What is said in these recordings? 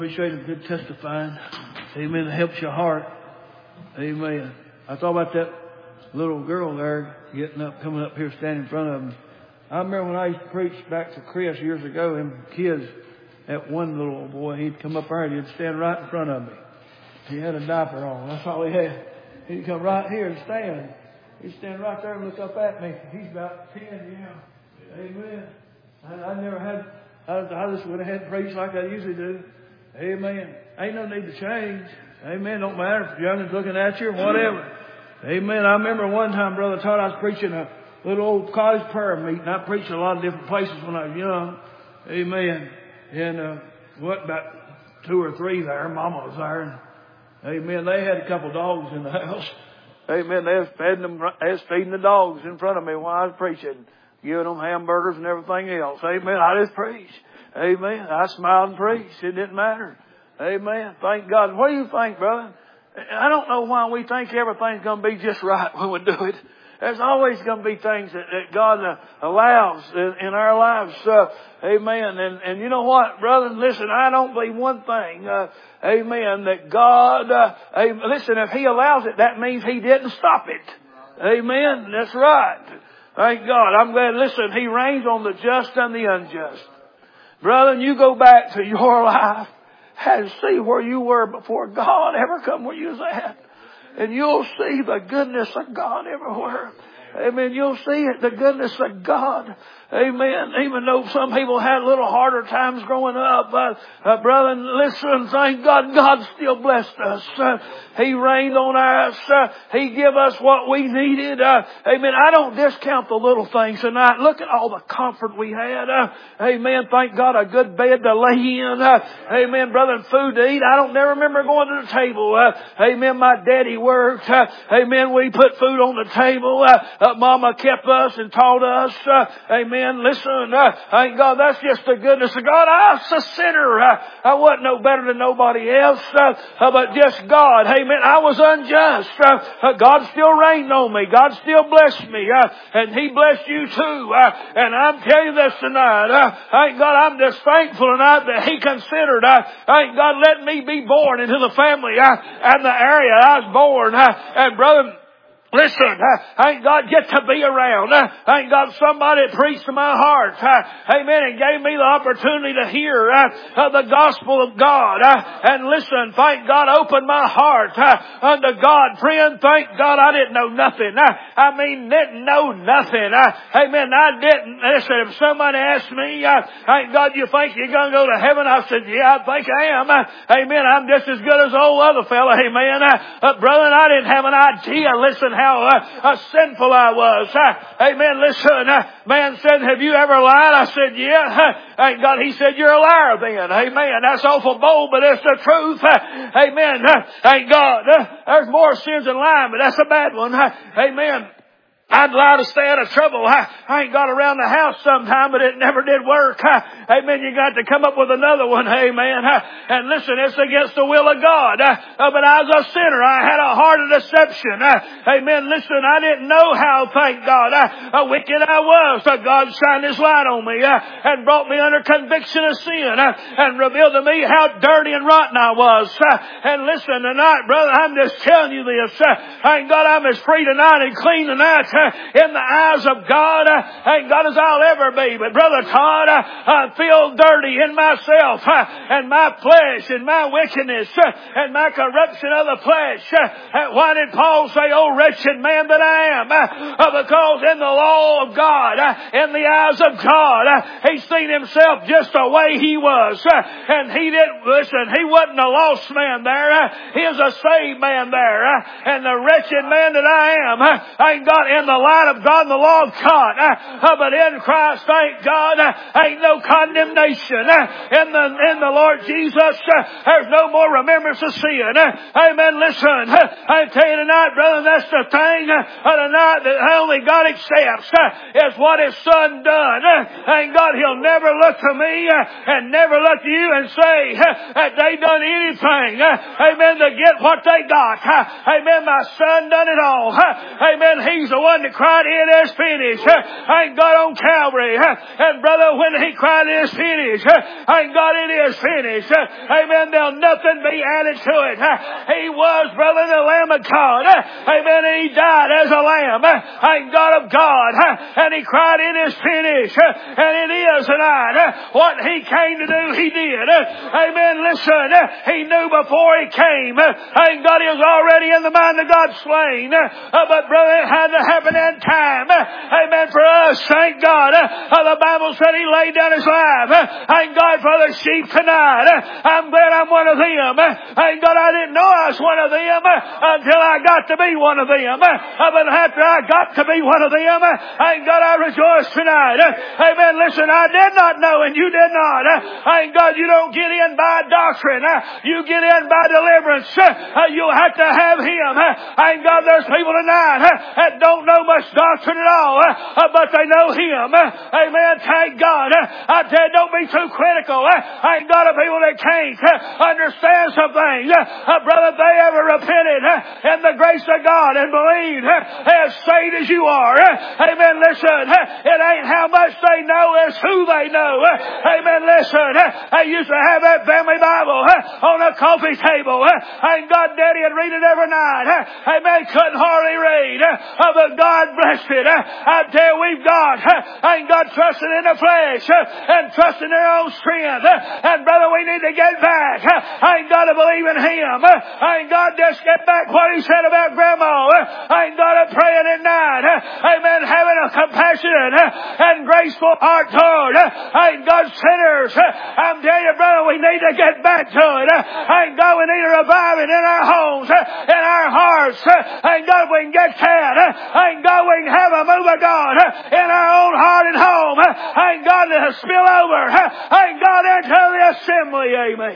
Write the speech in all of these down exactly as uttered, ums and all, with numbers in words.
Appreciate a good testifying. Amen. It helps your heart. Amen. I thought about that little girl there getting up, coming up here, standing in front of me. I remember when I used to preach back to Chris years ago, and kids, that one little boy, he'd come up there and he'd stand right in front of me. He had a diaper on. That's all he had. He'd come right here and stand. He'd stand right there and look up at me. He's about ten, yeah. Amen. I, I never had, I, I just went ahead and preached like I usually do. Amen. Ain't no need to change. Amen. Don't matter if young'un's looking at you or whatever. Amen. I remember one time, Brother Todd, I was preaching a little old college prayer meeting. I preached a lot of different places when I was young. Amen. And, uh, what, about two or three there. Mama was there. And, amen. They had a couple dogs in the house. Amen. They was feeding them, they was feeding the dogs in front of me while I was preaching, giving them hamburgers and everything else. Amen. I just preached. Amen. I smiled and preached. It didn't matter. Amen. Thank God. What do you think, brother? I don't know why we think everything's going to be just right when we do it. There's always going to be things that, that God uh, allows in, in our lives. Uh, amen. And, and you know what, brother? Listen, I don't believe one thing. Uh, amen. That God, uh, amen, listen, if He allows it, that means He didn't stop it. Amen. That's right. Thank God. I'm glad. Listen, He reigns on the just and the unjust. Brother, you go back to your life and see where you were before God ever come where you was at. And you'll see the goodness of God everywhere. Amen. You'll see it, the goodness of God. Amen. Even though some people had a little harder times growing up, uh, uh, brother, listen, thank God, God still blessed us. Uh, he rained on us. Uh, he gave us what we needed. Uh, amen. I don't discount the little things tonight. Look at all the comfort we had. Uh, amen. Thank God, a good bed to lay in. Uh, amen, brother, and food to eat. I don't never remember going to the table. Uh, amen. My daddy worked. Uh, amen. We put food on the table. Uh, uh, Mama kept us and taught us. Uh, amen. Listen, uh, thank God, that's just the goodness of God. I was a sinner. Uh, I wasn't no better than nobody else, uh, uh, but just God. Amen. I was unjust. Uh, uh, God still reigned on me. God still blessed me, uh, and He blessed you too. Uh, and I'm telling you this tonight. Uh, thank God, I'm just thankful tonight that He considered. Uh, thank God, let me be born into the family uh, and the area I was born. Uh, and brother, listen, uh, thank God, get to be around. Uh, thank God somebody preached to my heart. Uh, amen. And gave me the opportunity to hear uh, uh, the gospel of God. Uh, and listen, thank God, opened my heart uh, unto God. Friend, thank God I didn't know nothing. Uh, I mean, didn't know nothing. Uh, amen. I didn't. Listen, if somebody asked me, uh, thank God, you think you're going to go to heaven? I said, yeah, I think I am. Uh, amen. I'm just as good as the old other fella. Amen. Uh, uh, brother, I didn't have an idea. Listen, how uh, uh, sinful I was. Uh, amen. Listen, uh, man said, have you ever lied? I said, yeah. Uh, thank God. He said, you're a liar then. Amen. That's awful bold, but it's the truth. Uh, amen. Uh, thank God. Uh, there's more sins than lying, but that's a bad one. Uh, amen. I'd lie to stay out of trouble. I, I ain't got around the house sometime, but it never did work. I, amen. You got to come up with another one. Amen. I, and listen, it's against the will of God. I, uh, but I was a sinner. I had a heart of deception. I, amen. Listen, I didn't know how, thank God, I, how wicked I was. So God shined His light on me uh, and brought me under conviction of sin uh, and revealed to me how dirty and rotten I was. Uh, and listen, tonight, brother, I'm just telling you this. Uh, thank God I'm as free tonight and clean tonight. Uh, in the eyes of God, uh, thank God, as I'll ever be. But Brother Todd, uh, I feel dirty in myself uh, and my flesh and my wickedness uh, and my corruption of the flesh. Uh, why did Paul say, oh wretched man that I am? Uh, uh, because in the law of God, uh, in the eyes of God, uh, He seen Himself just the way He was. Uh, and He didn't, listen, He wasn't a lost man there. Uh, he was a saved man there. Uh, and the wretched man that I am, uh, thank God, in the the light of God and the law of God. Uh, but in Christ, thank God, uh, ain't no condemnation. Uh, in the in the Lord Jesus, uh, there's no more remembrance of sin. Uh, amen. Listen, uh, I tell you tonight, brother, that's the thing uh, tonight that only God accepts uh, is what His Son done. Uh, thank God, He'll never look to me uh, and never look to you and say uh, that they done anything. Uh, amen. To get what they got. Uh, amen. My Son done it all. Uh, amen. He's the one one that cried, it is finished. Thank God on Calvary. And brother, when he cried, it is finished. Thank God it is finished. Amen. There'll nothing be added to it. He was, brother, the Lamb of God. Amen. And he died as a lamb. Thank God of God. And he cried, it is finished. And it is tonight. What he came to do, he did. Amen. Listen, he knew before he came. Thank God he was already in the mind of God slain. But brother, it had to happen in time. Amen. For us, thank God. The Bible said he laid down his life. Thank God for the sheep tonight. I'm glad I'm one of them. Thank God I didn't know I was one of them until I got to be one of them. But after I got to be one of them, thank God I rejoice tonight. Amen. Listen, I did not know and you did not. Thank God you don't get in by doctrine. You get in by deliverance. You'll have to have Him. Thank God there's people tonight that don't know much doctrine at all, but they know Him. Amen. Thank God. I tell you, don't be too critical. Thank God of people that can't understand some things. Brother, if they ever repented in the grace of God and believed as saved as you are, amen, listen, it ain't how much they know, it's who they know. Amen, listen, I used to have that family Bible on a coffee table. Thank God Daddy would read it every night. Amen, couldn't hardly read, but God blessed it. I tell you, we've got, thank God, trusting in the flesh and trusting their own strength. And brother, we need to get back. I ain't got to believe in Him. I ain't got to just get back what He said about Grandma. I ain't got to praying at night. Amen. Having a compassionate and graceful heart toward. I ain't got sinners. I'm telling you, brother, we need to get back to it. I ain't got, we need to revive it in our homes, in our hearts. I ain't got, we can get that. I ain't got, we can have a move of God in our own heart and home. I ain't got to spill over. I ain't got into the assembly. Amen.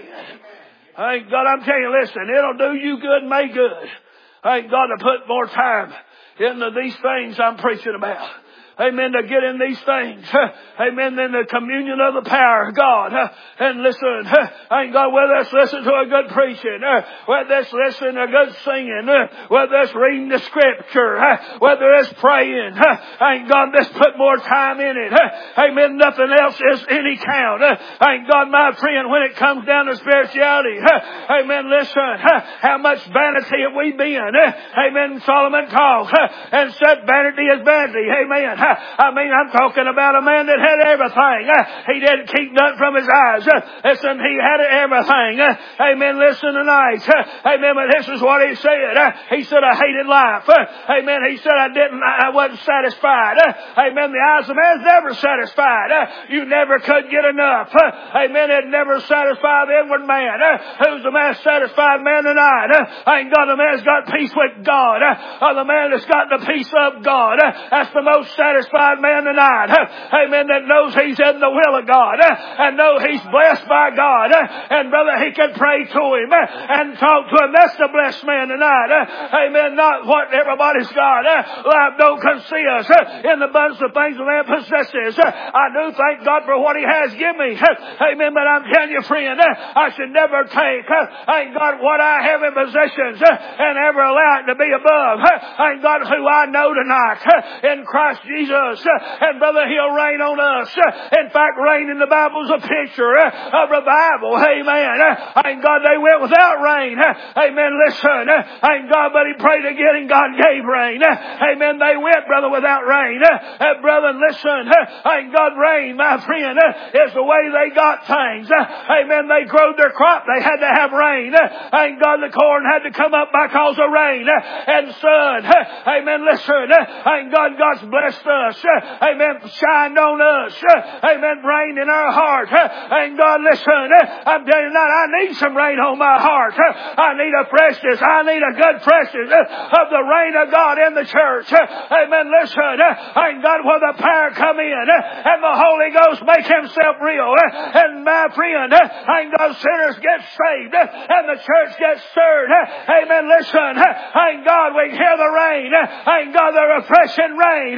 Thank God, I'm telling you, listen, it'll do you good and make good. Thank God to put more time into these things I'm preaching about. Amen, to get in these things. Amen, in the communion of the power of God. And listen, thank God, whether it's listening to a good preaching, whether it's listening to good singing, whether it's reading the scripture, whether it's praying, thank God, let's put more time in it. Amen, nothing else is any count. Thank God, my friend, when it comes down to spirituality, amen, listen, how much vanity have we been? Amen, Solomon talked and said vanity is vanity. Amen. I mean, I'm talking about a man that had everything. He didn't keep nothing from his eyes. Listen, he had everything. Amen. Listen tonight. Amen. But this is what he said. He said, I hated life. Amen. He said, I didn't, I wasn't satisfied. Amen. The eyes of man's never satisfied. You never could get enough. Amen. It never satisfied the inward man. Who's the most satisfied man tonight? Ain't God, the man's got peace with God. Or the man that's got the peace of God. That's the most satisfied satisfied man tonight. Amen. That knows he's in the will of God and know he's blessed by God. And brother, he can pray to Him and talk to Him. That's the blessed man tonight. Amen. Not what everybody's got. Life don't conceive us in the abundance of things a man possesses. I do thank God for what He has given me. Amen. But I'm telling you, friend, I should never take, thank God, what I have in possessions and ever allow it to be above, thank God, who I know tonight in Christ Jesus. Jesus. And brother, He'll rain on us. In fact, rain in the Bible is a picture of revival. Amen. Thank God they went without rain. Amen. Listen. Thank God, but He prayed again and God gave rain. Amen. They went, brother, without rain. Uh, brother, listen. Thank God, rain, my friend, is the way they got things. Amen. They growed their crop. They had to have rain. Thank God the corn had to come up because of rain and sun. Amen. Listen. Thank God God's blessed us. Amen. Shined on us. Amen. Rain in our heart. And God, listen, I'm telling you tonight, I need some rain on my heart. I need a freshness. I need a good freshness of the rain of God in the church. Amen. Listen, and God, will the power come in and the Holy Ghost make Himself real. And my friend, and God, sinners get saved and the church gets stirred. Amen. Listen, and God, we hear the rain. And God, the refreshing rain.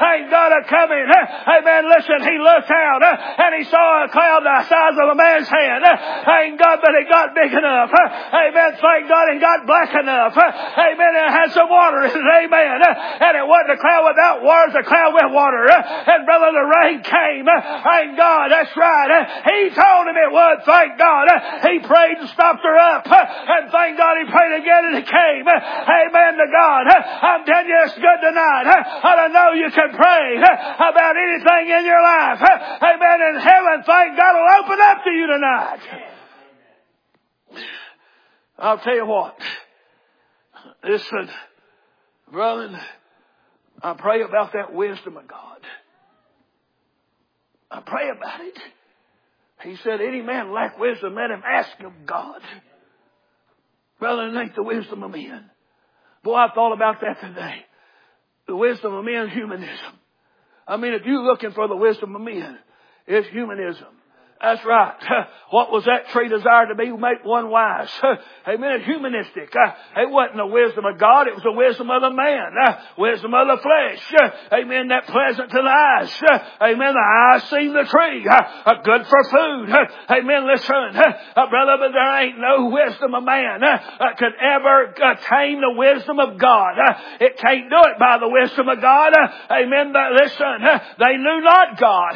Thank God a coming. Amen. Listen, he looked out and he saw a cloud the size of a man's hand. Thank God, but it got big enough. Amen. Thank God it got black enough. Amen. It had some water in it. Amen. And it wasn't a cloud without water, it was a cloud with water. And brother, the rain came. Thank God. That's right. He told him it would. Thank God. He prayed and stopped her up. And thank God he prayed again and it came. Amen to God. I'm telling you, it's good tonight. I know you can pray about anything in your life. Amen. In heaven, thank God will open up to you tonight. I'll tell you what. Listen, brother, I pray about that wisdom of God. I pray about it. He said, any man lack wisdom, let him ask of God. Brother, it ain't the wisdom of men. Boy, I thought about that today. The wisdom of men, humanism. I mean, if you're looking for the wisdom of men, it's humanism. That's right. What was that tree desired to be? Make one wise. Amen. Humanistic. It wasn't the wisdom of God. It was the wisdom of the man. Wisdom of the flesh. Amen. That pleasant to the eyes. Amen. The eyes see the tree. Good for food. Amen. Listen, brother, but there ain't no wisdom of man that could ever attain the wisdom of God. It can't do it by the wisdom of God. Amen. But listen, they knew not God.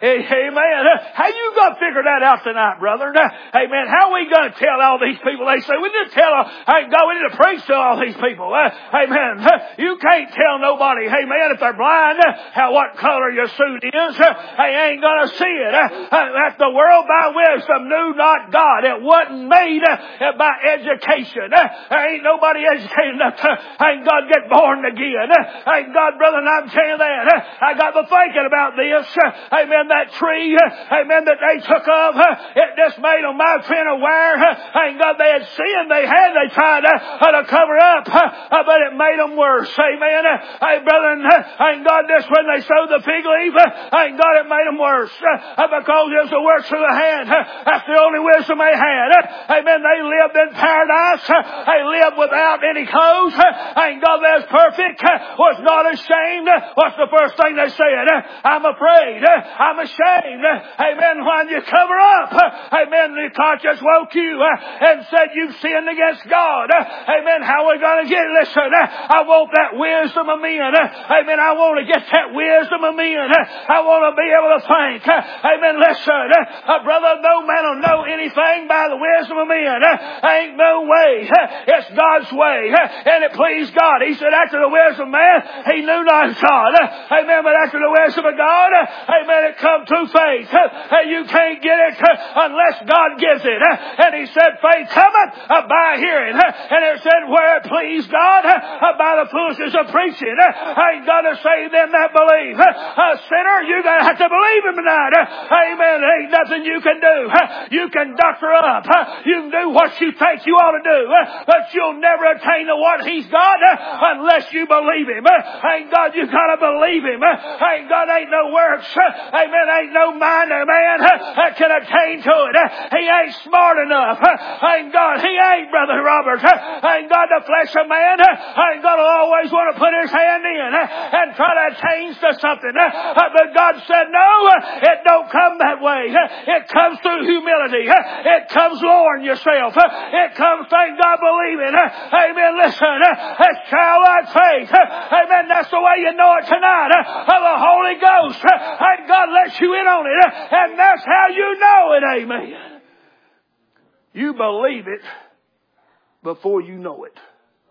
Amen. How you going figure that out tonight, brother? Amen. How are we going to tell all these people? They say, we need to tell, hey, go, we need to preach to all these people. Uh, amen. You can't tell nobody, hey, man, if they're blind, how, what color your suit is. They ain't going to see it. Uh, that the world by wisdom knew not God. It wasn't made uh, by education. Uh, there ain't nobody educated enough to, ain't God get born again. Uh, ain't God, brother, and I'm telling you that. Uh, I got to thinking about this. Uh, amen. That tree, uh, amen, that they took of, it just made them my friend aware. Thank God they had sinned. They had. They tried to cover up, but it made them worse. Amen. Hey, brethren, thank God this when they sowed the fig leaf, thank God it made them worse because it was the works of the hand. That's the only wisdom they had. Amen. They lived in paradise. They lived without any clothes. Thank God they was perfect. Was not ashamed. What's the first thing they said? I'm afraid. I'm ashamed. Amen. When you cover up, amen, the conscience woke you and said you've sinned against God. Amen. How are we going to get it? Listen, I want that wisdom of men. Amen. I want to get that wisdom of men. I want to be able to think. Amen. Listen, brother, no man will know anything by the wisdom of men. Ain't no way. It's God's way. And it pleased God. He said after the wisdom of man, he knew not God. Amen. But after the wisdom of God, amen, it come through faith. You can't get it unless God gives it. And he said, faith cometh by hearing. And it said, where it pleased God, by the foolishness of preaching. Ain't got to save them that believe. A sinner, you're going to have to believe him tonight. Amen. Ain't nothing you can do. You can doctor up. You can do what you think you ought to do. But you'll never attain to what he's got unless you believe him. Ain't God, you got to believe him. Ain't God, ain't no works. Amen. Ain't no mind of man that can attain to it. He ain't smart enough. Ain't God. He ain't, Brother Robert. Ain't God the flesh of man. Ain't God will always want to put his hand in and try to attain to something. But God said, no, it don't come that way. It comes through humility. It comes lowering yourself. It comes, thank God, believing. Amen. Listen, that's childlike faith. Amen. That's the way you know it tonight. The Holy Ghost. And God lets you in on it. And that's how you know it. Amen. You believe it before you know it.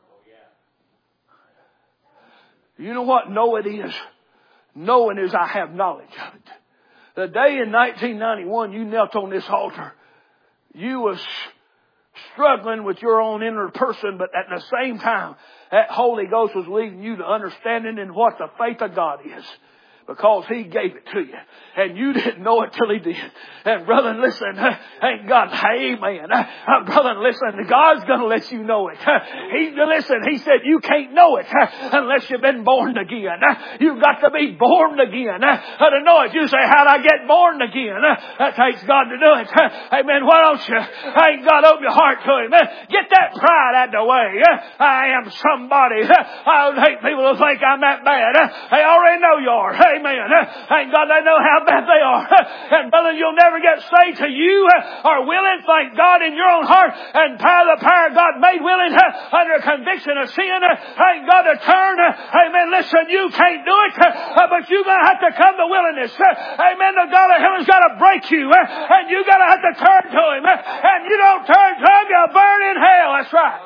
You know what know it is? Knowing is I have knowledge of it. The day in nineteen ninety-one you knelt on this altar, you was struggling with your own inner person, but at the same time, that Holy Ghost was leading you to understanding in what the faith of God is. because He gave it to you. And you didn't know it till He did. And brother, listen, ain't God, amen. Uh, brother, listen, God's going to let you know it. He, listen, He said you can't know it unless you've been born again. You've got to be born again to know it. You say, how'd I get born again? That takes God to do it. Amen. Why don't you, ain't God, open your heart to Him. Get that pride out of the way. I am somebody. I would hate people to think I'm that bad. They already know you are. Amen. Thank God they know how bad they are. And brother, you'll never get saved till you are willing, thank God, in your own heart and power the power of God made willing under conviction of sin. Thank God to turn. Amen. Listen, you can't do it, but you're going to have to come to willingness. Amen. The God of heaven's got to break you, and you got to have to turn to Him. And you don't turn to Him, you'll burn in hell. That's right.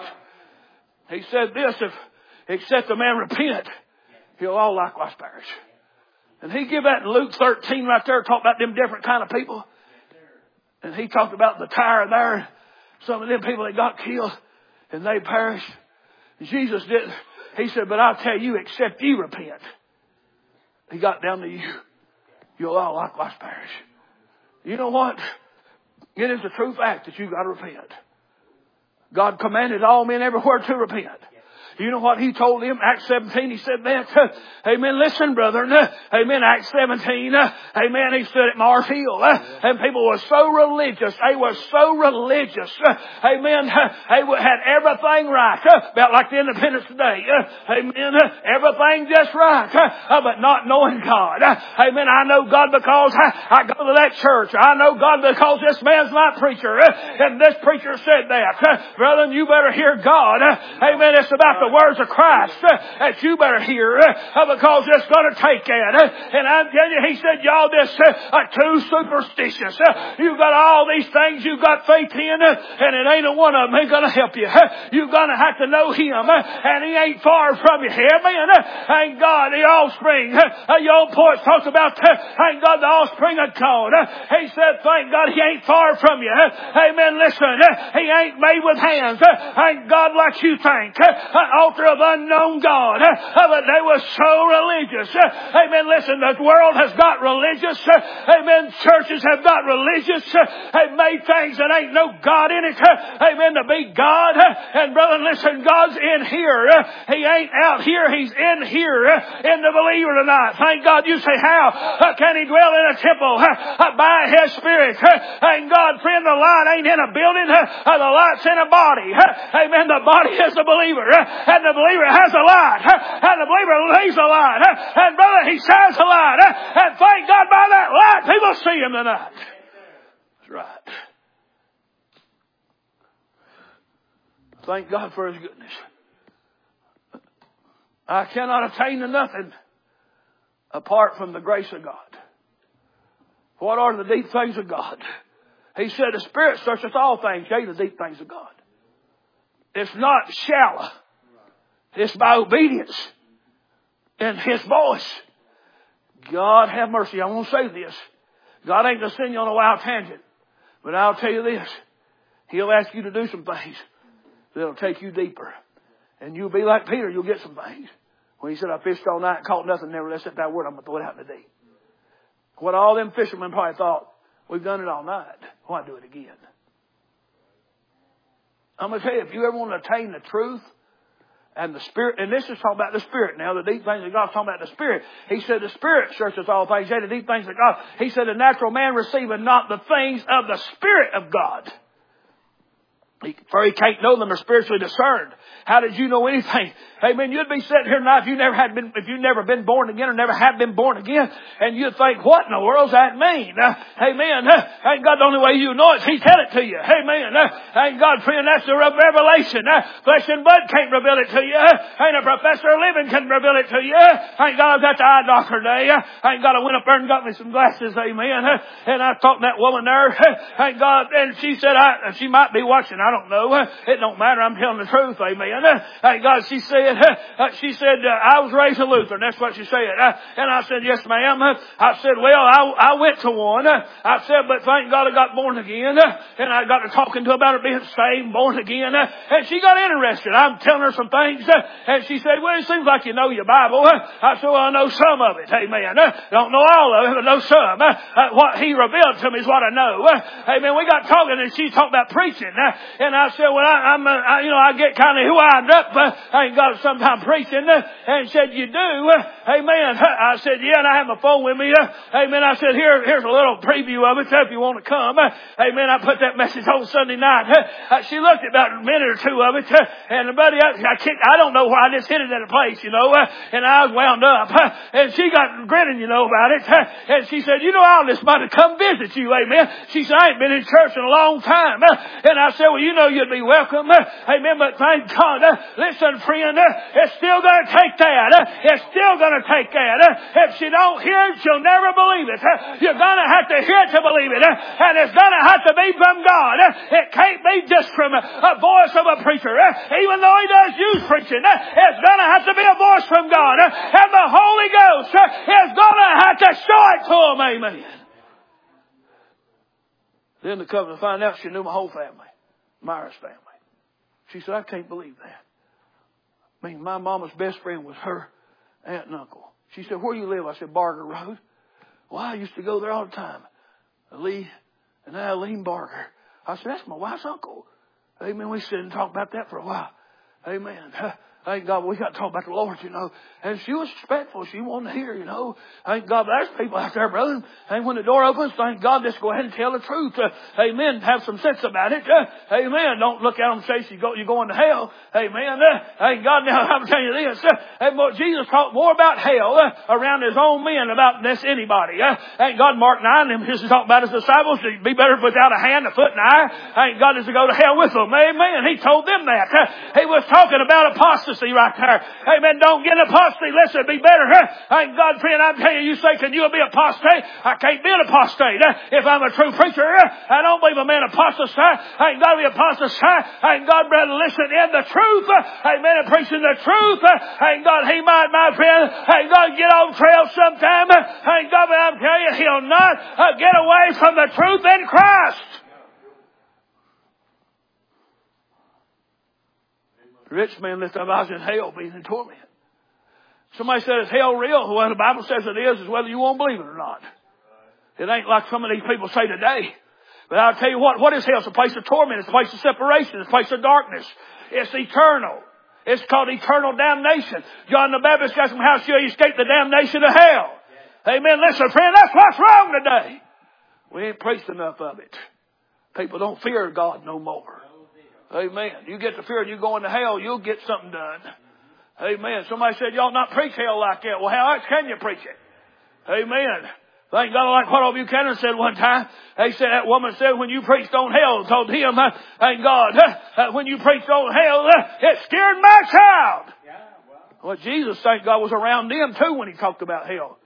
He said this, if except a man repent, he'll all likewise perish. And he give that in Luke thirteen right there, talk about them different kind of people. And he talked about the Tyre there, some of them people that got killed and they perished. Jesus didn't. He said, but I'll tell you, except you repent. He got down to you. You'll all likewise perish. You know what? It is a true fact that you've got to repent. God commanded all men everywhere to repent. You know what He told them? Acts seventeen, He said that. Amen. Listen, brethren. Amen. Acts seventeen. Amen. He stood at Mars Hill. And people were so religious. They were so religious. Amen. They had everything right. About like the independence today. Amen. Everything just right. But not knowing God. Amen. I know God because I go to that church. I know God because this man's my preacher. And this preacher said that. Brethren, you better hear God. Amen. It's about the words of Christ uh, that you better hear uh, because it's going to take that. Uh, and I'm telling you, He said, y'all just uh, are too superstitious. Uh, you've got all these things you've got faith in uh, and it ain't a one of them ain't going to help you. Uh, you're going to have to know Him uh, and He ain't far from you. Amen. Uh, thank God, the offspring. Uh, the old poet talks about, uh, thank God, the offspring of God. Uh, he said, thank God, He ain't far from you. Uh, amen. Listen, uh, He ain't made with hands. Uh, thank God like you think. Uh, altar of unknown God. Uh, but they were so religious. Uh, amen. Listen, the world has got religious. Uh, amen. Churches have got religious. Uh, they've made things that ain't no God in it. Uh, amen. To be God. Uh, and brother, listen, God's in here. Uh, he ain't out here. He's in here uh, in the believer tonight. Thank God. You say, how uh, can He dwell in a temple? Uh, by His Spirit. Uh, thank God, friend, the light ain't in a building. Uh, the light's in a body. Uh, amen. The body is the believer. Uh, And the believer has a light. And the believer leaves a light. And brother, he shines a light. And thank God by that light, people see Him tonight. That's right. Thank God for His goodness. I cannot attain to nothing apart from the grace of God. What are the deep things of God? He said the Spirit searcheth all things, yea, the deep things of God. It's not shallow. It's by obedience and His voice. God have mercy. I won't say this. God ain't going to send you on a wild tangent. But I'll tell you this. He'll ask you to do some things that'll take you deeper. And you'll be like Peter. You'll get some things. When he said, I fished all night and caught nothing. Nevertheless, at that word, I'm going to throw it out in the deep. What all them fishermen probably thought, we've done it all night. Why do it again? I'm going to tell you, if you ever want to attain the truth, and the Spirit, and this is talking about the Spirit now, the deep things of God, talking about the Spirit. He said the Spirit searches all things, yea, the deep things of God. He said the natural man receiveth not the things of the Spirit of God. He, for he can't know them, are spiritually discerned. How did you know anything? Amen. You'd be sitting here tonight if you never had been, if you never been born again or never have been born again, and you'd think, what in the world does that mean? Uh, amen. Uh, ain't God the only way you know it? He tell it to you. Amen. Uh, ain't God, friend, that's the revelation. Uh, flesh and blood can't reveal it to you. Uh, ain't a professor of living can reveal it to you. Uh, ain't God, I was at the eye doctor today. Uh, ain't God, I went up there and got me some glasses. Amen. Uh, and I talked to that woman there. Uh, ain't God, and she said, I, she might be watching. I don't know. It don't matter. I'm telling the truth. Amen. Thank God. She said, she said, I was raised a Lutheran. That's what she said. And I said, yes, ma'am. I said, well, I, I went to one. I said, but thank God I got born again. And I got to talking to her about her being saved, born again. And she got interested. I'm telling her some things. And she said, well, it seems like you know your Bible. I said, well, I know some of it. Amen. Don't know all of it, but know some. What he revealed to me is what I know. Amen. We got talking and she talked about preaching. And I said, well, I, I'm, I, you know, I get kind of wind up. I ain't got sometime preaching. And said, you do? Amen. I said, yeah, and I have my phone with me. Amen. I said, here, here's a little preview of it if you want to come. Amen. I put that message on Sunday night. She looked at about a minute or two of it. And buddy, I, I kicked, I don't know where I just hit it at a place, you know. And I was wound up. And she got grinning, you know, about it. And she said, you know, I just might have come visit you. Amen. She said, I ain't been in church in a long time. And I said, well, you know, you'd be welcome. Amen. But thank God. Listen, friend, it's still going to take that. It's still going to take that. If she don't hear it, she'll never believe it. You're going to have to hear it to believe it. And it's going to have to be from God. It can't be just from a voice of a preacher. Even though he does use preaching, it's going to have to be a voice from God. And the Holy Ghost is going to have to show it to them. Amen. Then to come to find out, she knew my whole family. Myra's family. She said, I can't believe that. I mean, my mama's best friend was her aunt and uncle. She said, where do you live? I said, Barger Road. Well, I used to go there all the time. Lee and Eileen Barger. I said, that's my wife's uncle. Amen. We sit and talk about that for a while. Amen. Thank God we got to talk about the Lord, you know. And she was respectful. She wanted to hear, you know. Thank God there's people out there, brother. And when the door opens, thank God, just go ahead and tell the truth. Uh, amen. Have some sense about it. Uh, amen. Don't look at them and say you go, you're going to hell. Amen. Uh, thank God. Now, I'm telling you this. Uh, and Jesus talked more about hell uh, around his own men about this anybody. Uh, thank God Mark nine, him just talked about his disciples. It'd be better without a hand, a foot, and an eye. Thank God is to go to hell with them. Amen. He told them that. Uh, he was talking about apostasy right there. Amen. Don't get apostasy. Listen, it'd be better. Huh? Thank God, friend, I'm telling you, you say, can you be apostate? I can't be an apostate. Uh, if I'm a true preacher, uh, I don't believe a man apostate. I ain't got to be apostate. I ain't God, brother, listen in the truth. Uh, amen. And preaching the truth. Uh, ain't God, he might, my friend, ain't God get off trail sometime. Uh, ain't God, but I'm telling you, he'll not uh, get away from the truth in Christ. The rich man lifted up eyes in hell, being in torment. Somebody said, is hell real? Well, the Bible says it is, is whether you won't believe it or not. It ain't like some of these people say today. But I'll tell you what, what is hell? It's a place of torment. It's a place of separation. It's a place of darkness. It's eternal. It's called eternal damnation. John the Baptist asked him, how shall you escape the damnation of hell? Amen. Listen, friend, that's what's wrong today. We ain't preached enough of it. People don't fear God no more. Amen. You get to fear and you go into hell, you'll get something done. Amen. Somebody said, y'all not preach hell like that. Well, how else can you preach it? Amen. Thank God, like what old Buchanan said one time. They said, that woman said, when you preached on hell, told him, uh, thank God, uh, when you preached on hell, uh, it scared my child. Yeah, wow. Well, Jesus, thank God, was around them too when he talked about hell.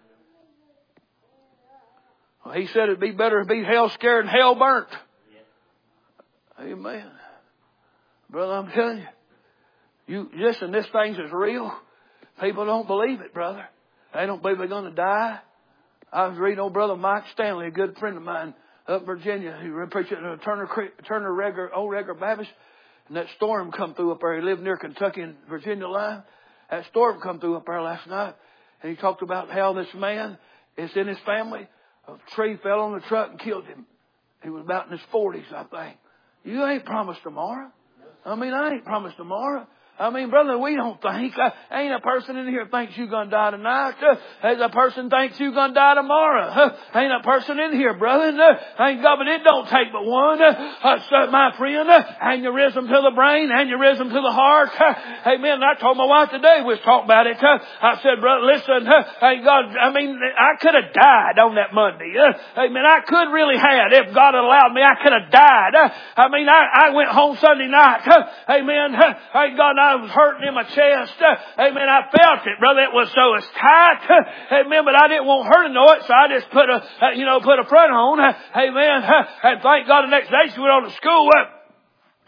Well, he said it'd be better to be hell scared and hell burnt. Yeah. Amen. Brother, I'm telling you, you listen, this thing is real. People don't believe it, brother. They don't believe they're going to die. I was reading old brother Mike Stanley, a good friend of mine up in Virginia, who preached at a Turner Turner regular, old regular Baptist. And that storm come through up there. He lived near Kentucky and Virginia line. That storm come through up there last night. And he talked about how this man is in his family. A tree fell on the truck and killed him. He was about in his forties, I think. You ain't promised tomorrow. I mean, I ain't promised tomorrow. I mean, brother, we don't think. Uh, ain't a person in here thinks you're going to die tonight. Uh, ain't a person thinks you're going to die tomorrow. Uh, ain't a person in here, brother. Uh, thank God, but it don't take but one. Uh, uh, so my friend, uh, aneurysm to the brain, aneurysm to the heart. Uh, amen. I told my wife today, we was talking about it. Uh, I said, brother, listen, uh, thank God, I mean, I could have died on that Monday. Uh, amen. I could really have. If God had allowed me, I could have died. Uh, I mean, I, I went home Sunday night. Uh, amen. Uh, thank God, I was hurting in my chest. Uh, amen. I felt it, brother. It was so it's tight. Uh, amen. But I didn't want her to know it, so I just put a, uh, you know, put a front on. Uh, amen. Uh, and thank God the next day she went on to school. Uh,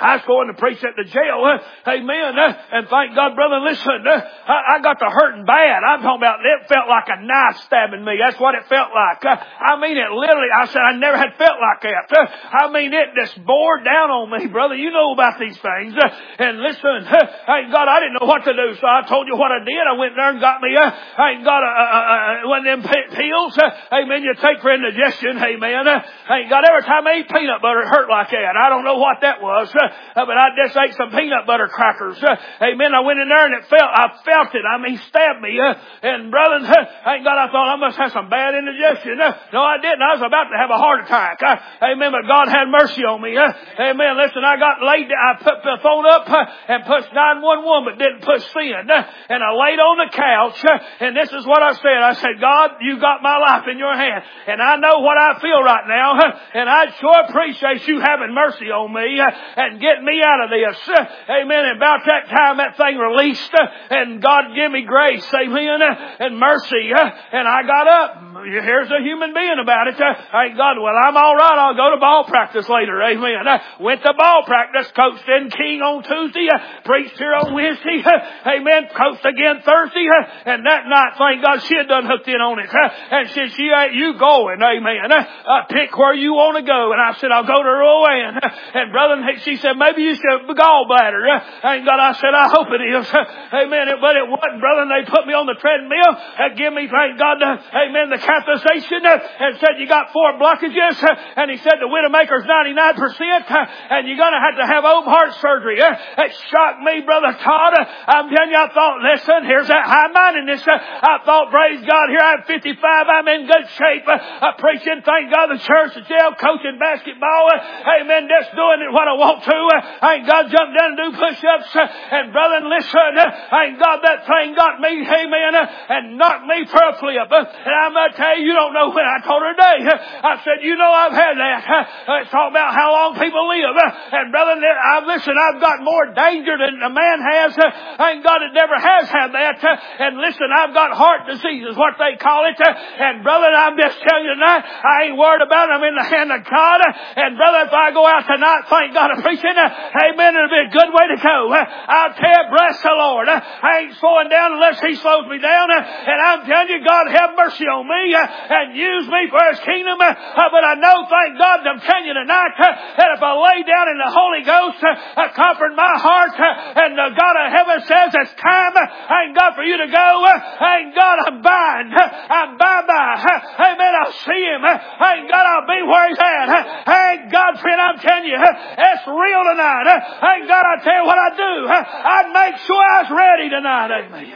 I was going to preach at the jail. Uh, amen. Uh, and thank God, brother, listen, uh, I, I got to hurting bad. I'm talking about it felt like a knife stabbing me. That's what it felt like. Uh, I mean, it literally, I said, I never had felt like that. Uh, I mean, it just bore down on me, brother. You know about these things. Uh, and listen, uh, thank God, I didn't know what to do. So I told you what I did. I went there and got me, uh, thank God, uh, uh, uh, one of them pills. Uh, amen. You take for indigestion. Amen. Uh, thank God, every time I eat peanut butter, it hurt like that. I don't know what that was. Uh, Uh, but I just ate some peanut butter crackers. Uh, amen. I went in there and it felt, I felt it. I mean, stabbed me. Uh, and brother, uh, thank God, I thought I must have some bad indigestion. Uh, no, I didn't. I was about to have a heart attack. Uh, amen. But God had mercy on me. Uh, amen. Listen, I got laid, I put the phone up uh, and pushed nine one one, but didn't push sin. Uh, and I laid on the couch. Uh, and this is what I said. I said, God, you got my life in your hand. And I know what I feel right now. Uh, and I sure appreciate you having mercy on me. Uh, and get me out of this. Uh, amen. And about that time that thing released uh, and God give me grace. Amen. Uh, and mercy. Uh, and I got up. Here's a human being about it. Uh, thank God. Well, I'm all right. I'll go to ball practice later. Amen. I went to ball practice. Coached in King on Tuesday. Uh, preached here on Wednesday. Uh, amen. Coached again Thursday. Uh, and that night, thank God, she had done hooked in on it. Uh, and she said, she ain't you going. Amen. Uh, uh, pick where you want to go. And I said, I'll go to Rowan. Uh, and brother, she said, maybe you should have a gallbladder. Uh, thank God. I said, I hope it is. Uh, amen. It, but it wasn't, brother. And they put me on the treadmill. Uh, give me, thank God, uh, amen, the catheterization. Uh, and said, you got four blockages. Uh, and he said, the Widowmaker's ninety-nine percent. Uh, and you're going to have to have open heart surgery. Uh, it shocked me, Brother Todd. Uh, I'm telling you, I thought, listen, here's that high-mindedness. Uh, I thought, praise God, here I'm fifty-five. I'm in good shape. Uh, uh, preaching, thank God, the church, the jail, coaching basketball. Uh, amen. Just doing what I want to. Uh, thank God, jump down and do push-ups. Uh, and brother, listen, uh, thank God that thing got me, amen, uh, and knocked me for a flip. Uh, and I'm going to tell you, you don't know when I told her today. Uh, I said, you know I've had that. Uh, it's talking about how long people live. Uh, and brother, I've listen, I've got more danger than a man has. Uh, thank God it never has had that. Uh, and listen, I've got heart disease is what they call it. Uh, and brother, I'm just telling you tonight, I ain't worried about it. I'm in the hand of God. Uh, and brother, if I go out tonight, thank God I'm preaching. Uh, amen. It'll be a good way to go. Uh, I'll tell you, bless the Lord. Uh, I ain't slowing down unless He slows me down. Uh, and I'm telling you, God have mercy on me uh, and use me for His kingdom. Uh, uh, but I know, thank God, I'm telling you tonight, uh, that if I lay down in the Holy Ghost, uh, uh, comfort my heart, uh, and the God of heaven says it's time, uh, thank God, for you to go. Uh, thank God, I'm buying. Uh, I'm bye-bye. Uh, amen. I'll see Him. Uh, thank God, I'll be where He's at. Uh, thank God, friend, I'm telling you, uh, it's real tonight. Uh, thank God, I tell you what I do. Uh, I'd make sure I was ready tonight. Amen.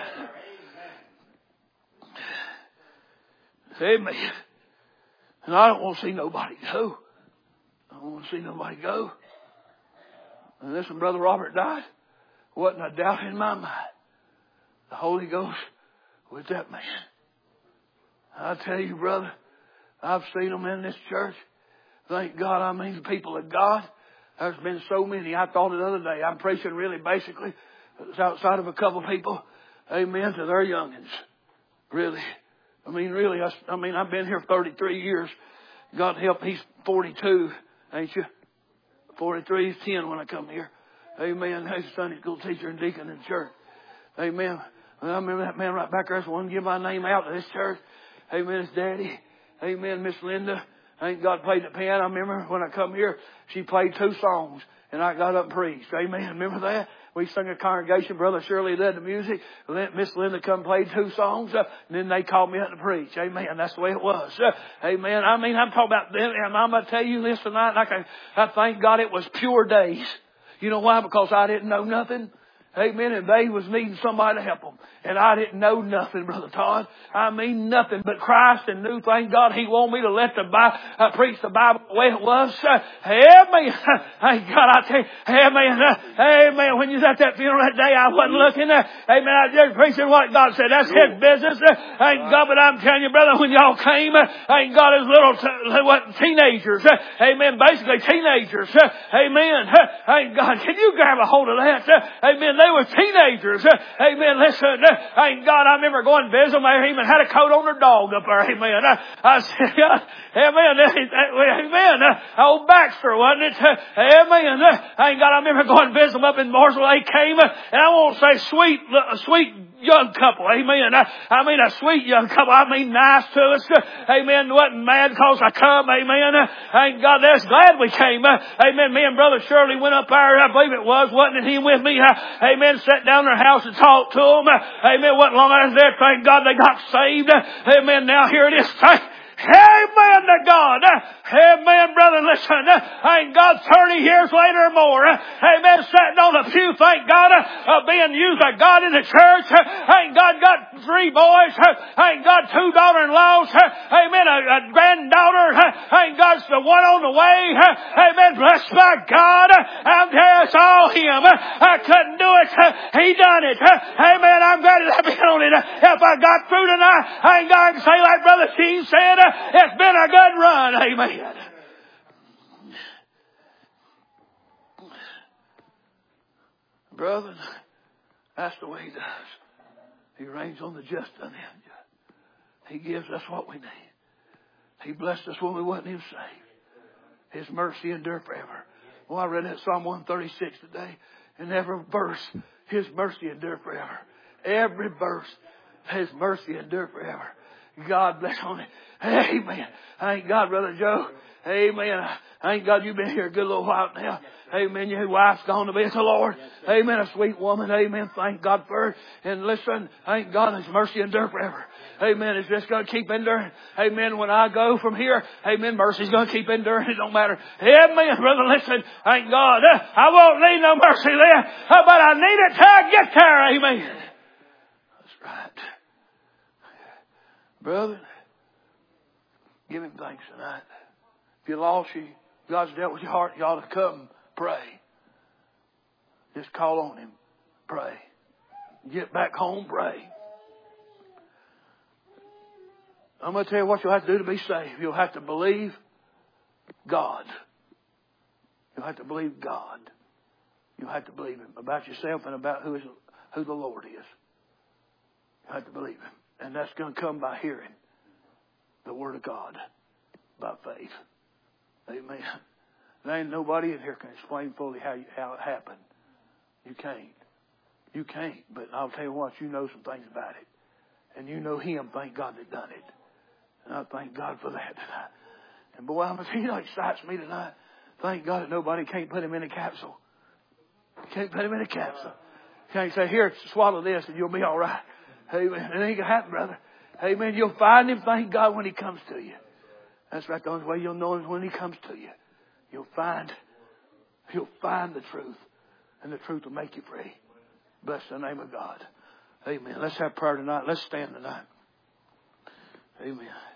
Amen. And I don't want to see nobody go. I don't want to see nobody go. And listen, Brother Robert died. Wasn't a doubt in my mind. The Holy Ghost was that man. I tell you, brother, I've seen them in this church. Thank God, I mean the people of God. There's been so many. I thought the other day, I'm preaching really basically, it's outside of a couple people, amen, to their youngins. Really. I mean, really, I, I mean, I've been here thirty-three years. God help, he's forty-two, ain't you? forty-three, he's ten when I come here. Amen. He's a Sunday school teacher and deacon in church. Amen. And I remember that man right back there. That's the one to give my name out to this church. Amen. It's Daddy. Amen. Miss Linda. Ain't God played the piano. I remember when I come here, she played two songs. And I got up and preached. Amen. Remember that? We sung a congregation. Brother Shirley led the music. Miss Linda come played two songs. Uh, and then they called me out to preach. Amen. That's the way it was. Uh, amen. I mean, I'm talking about them. And I'm going to tell you this tonight. Like I, I thank God it was pure days. You know why? Because I didn't know nothing. Amen. And they was needing somebody to help them. And I didn't know nothing, Brother Todd. I mean nothing but Christ, and knew, thank God, He wanted me to let the Bible, uh, preach the Bible the way it was. Uh, amen. Thank God, I tell you. Amen. Uh, amen. When you was at that funeral that day, I wasn't looking. Uh, amen. I just preaching what God said. That's His business. Uh, thank God, but I'm telling you, brother, when y'all came, uh, thank God, as little t- what, teenagers. Uh, amen. Basically teenagers. Uh, amen. Uh, thank God. Can you grab a hold of that? Uh, amen. they were teenagers. Amen. Listen, thank God, I remember going to visit them. They even had a coat on their dog up there. Amen. I, I said, amen. Amen. Old Baxter, wasn't it? Amen. Thank God, I remember going to visit them up in Mooresville. They came, and I won't say sweet, sweet young couple. Amen. I, I mean a sweet young couple. I mean nice to us. Amen. Wasn't mad because I come. Amen. Thank God, that's glad we came. Amen. Me and Brother Shirley went up there. I believe it was. Wasn't it him with me? Amen. Sat down in their house and talked to them. Amen. Wasn't long after there. Thank God they got saved. Amen. Now here it is. Thank Amen to God. Amen, brother. Listen, thank God thirty years later or more. Amen. Sitting on the pew, thank God, uh, being used by God in the church. Thank God got three boys. Thank God two daughter-in-laws. Amen. A, a granddaughter. Thank God's the one on the way. Amen. Blessed by God. I'm telling you, it's all Him. I couldn't do it. He done it. Amen. I'm glad that I've been on it. If I got through tonight, thank God I can say like Brother Sheen said, it's been a good run. Amen. Brother, that's the way He does. He reigns on the just and the unjust. He gives us what we need. He blessed us when we wasn't even saved. His mercy endure forever. Well, I read that Psalm one thirty-six today. In every verse, His mercy endure forever. Every verse, His mercy endure forever. God bless on it. Amen. Thank God, Brother Joe. Amen. Thank God you've been here a good little while now. Amen. Your wife's gone to be with the Lord. Amen. A sweet woman. Amen. Thank God for her. And listen, thank God His mercy endure forever. Amen. It's just going to keep enduring. Amen. When I go from here, amen, mercy's going to keep enduring. It don't matter. Amen. Brother, listen. Thank God. I won't need no mercy there, but I need it till I get there. Amen. That's right. Brother, give Him thanks tonight. If you're lost, you, God's dealt with your heart, you ought to come pray. Just call on Him. Pray. Get back home, pray. I'm going to tell you what you'll have to do to be saved. You'll have to believe God. You'll have to believe God. You'll have to believe Him about yourself and about who, is, who the Lord is. You have to believe Him. And that's going to come by hearing the Word of God by faith. Amen. There ain't nobody in here can explain fully how, you, how it happened. You can't. You can't. But I'll tell you what, you know some things about it. And you know Him, thank God, that done it. And I thank God for that tonight. And boy, I'm you know, it excites me tonight. Thank God that nobody can't put Him in a capsule. Can't put Him in a capsule. Can't say, here, swallow this and you'll be all right. Amen. It ain't going to happen, brother. Amen. You'll find Him, thank God, when He comes to you. That's right. The only way you'll know Him is when He comes to you. You'll find, you'll find the truth. And the truth will make you free. Bless the name of God. Amen. Let's have prayer tonight. Let's stand tonight. Amen.